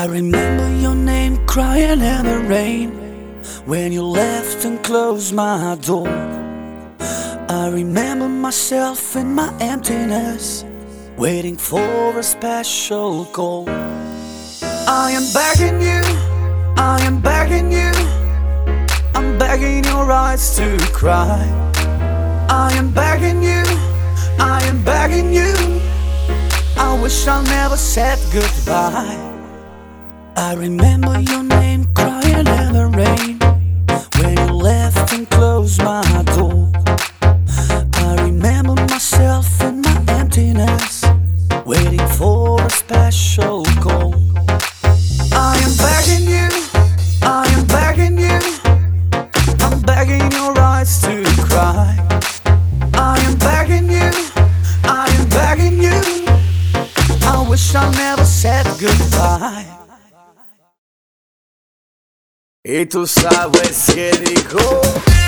remember your name crying in the rain when you left and closed my door. I remember myself in my emptiness, waiting for a special call. I am begging you, I am begging you, I'm begging your eyes to cry. I am begging you, I am begging you, I wish I never said goodbye. I remember your name crying in the rain when you left and closed my door. I remember myself in my emptiness, waiting for a special call. I am begging you, I am begging you, I'm begging your eyes to cry. I am begging you, I am begging you, I wish I never said goodbye. Y tú sabes que dijo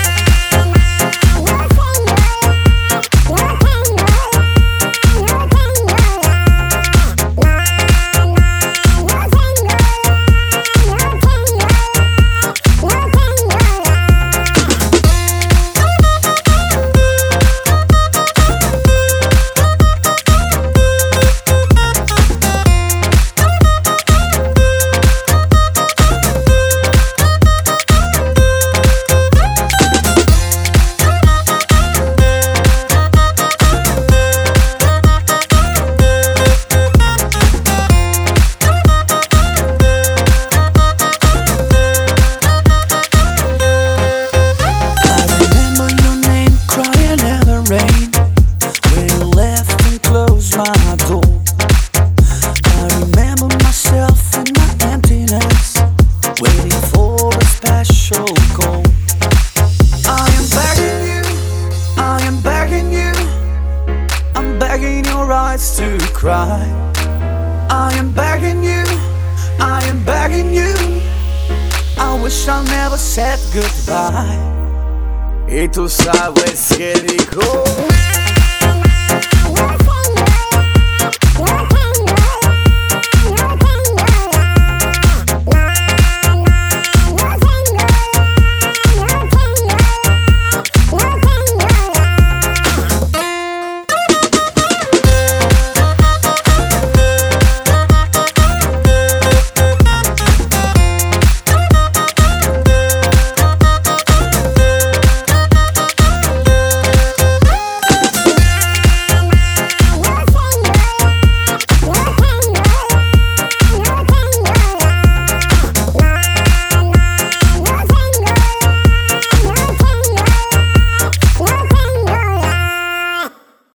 to cry. I am begging you, I am begging you, I wish I never said goodbye. Y tú sabes que dijo